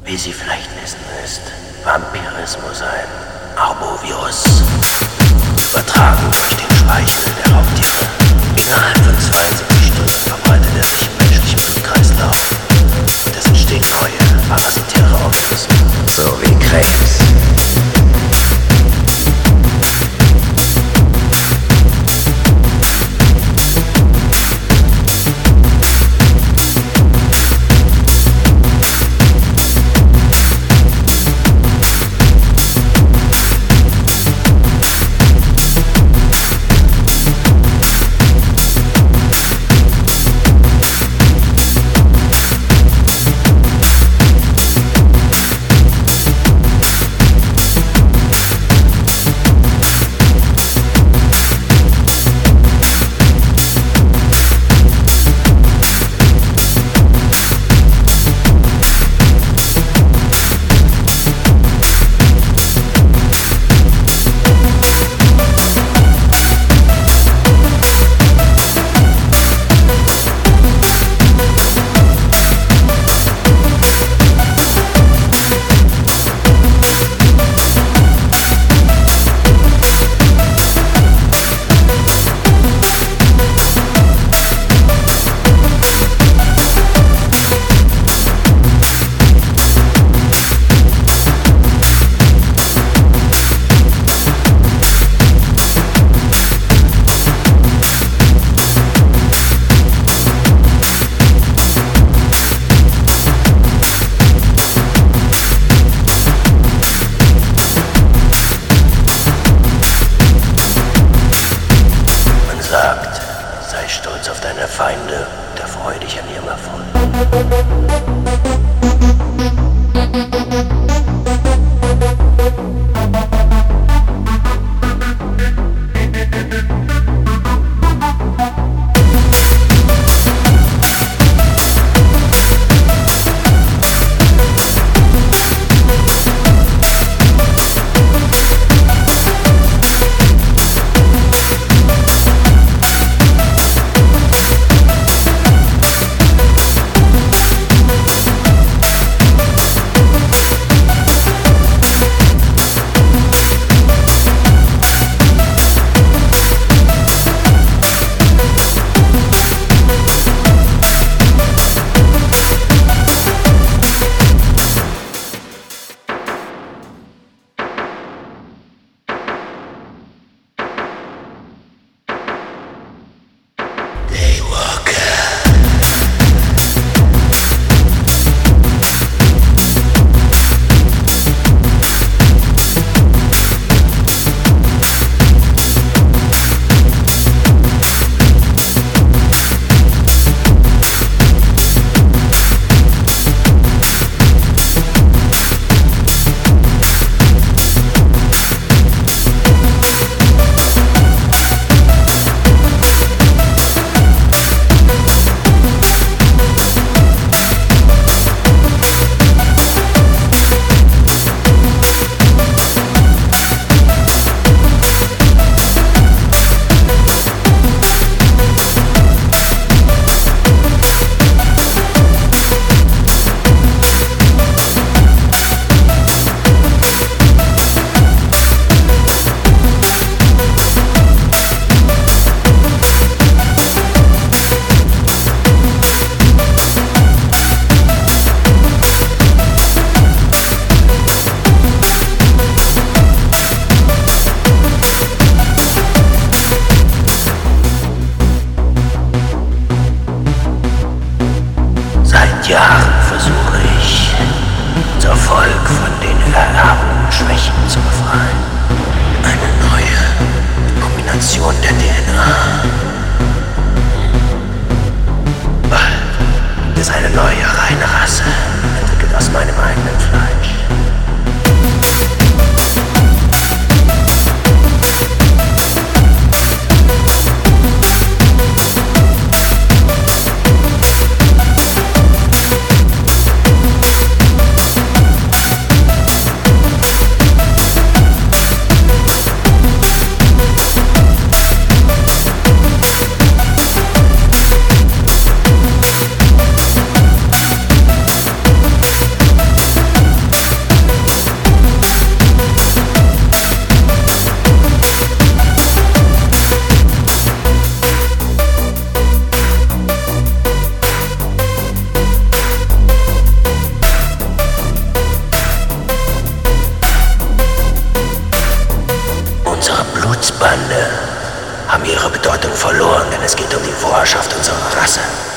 Wie Sie vielleicht wissen, ist Vampirismus ein Arbovirus, übertragen durch den Speichel der Raubtiere. Innerhalb von 72 Stunden verbreitet er sich im menschlichen Blutkreislauf und es entstehen neue, parasitäre Organismen, so wie Krebs. Sei stolz auf deine Feinde und erfreue dich an ihrem Erfolg. Seit Jahren versuche ich, unser Volk von den ererbten Schwächen zu befreien. Eine neue Kombination der DNA. Bald ist eine neue reine Rasse, entwickelt aus meinem eigenen Fleisch. Es geht um die Vorherrschaft unserer Rasse.